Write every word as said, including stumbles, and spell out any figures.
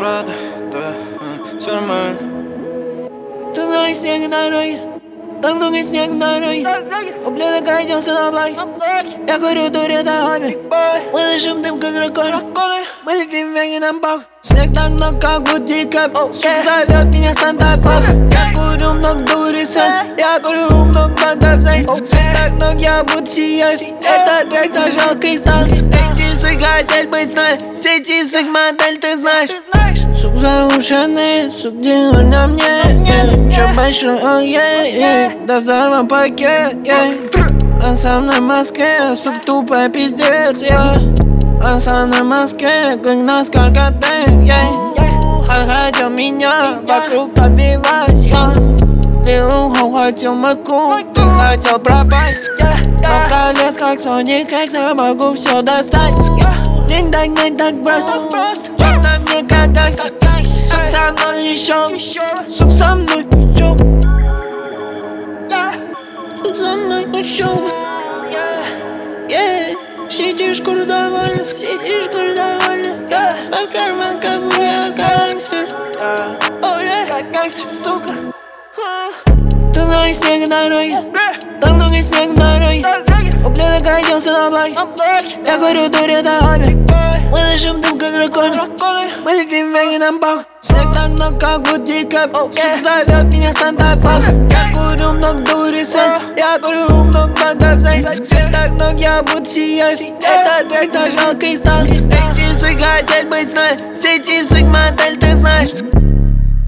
правда, да, все нормально. Там много снега на дороге, там много снега на дороге. Ублюдок родился на блоке. Я курю дурь, это хобби. Мы дышим дым, как драконы. Мы летим вверх и нам бог. Снег так много, как будто кэп. Сук зовет меня Санта-Клаус. Я курю много дури, сын. Я курю много богов, знаешь. Свет так много, я буду сиять. Этот трек сожрал кристалл. Эти сук хотел быть с нами. Все эти сук модель, ты знаешь. Сук заушенный, сук делай на мне, yeah. Чё большой, о, yeah, yeah. Да взорван пакет, yeah. Он со мной в Москве, сук тупо пиздец, yeah. Он со мной в Москве, как наскар КТ, yeah. Он хотел меня, вокруг побилась, yeah. Лил Хоу хотел мой круг, ты хотел пропасть, yeah. Но колец как Соник, как я могу все достать, yeah. Не так, не так просто. На мне как такси, сук со мной еще, сук со мной еще, сук со мной еще. Сидишь кур довольно, сидишь кур довольно. Мой карман как будто я гангстер, оля, как гангстер, сука. Там много снега на дороге, там много снега на дороге. Ублюдок родился на блоке. Я курю дурь, это хобби. Мы дышим дым, как драконы. Мы летим вверх и нам бог. Снег так много, как будто кэп. Сук зовет меня Санта-Клаус. Я курю много дури, сын. Я курю много богов, знаешь. Свет так много, я буду сиять. Этот трек сожрал кристалл. Эти сук хотел быть с нами. Все эти сук модель, ты знаешь.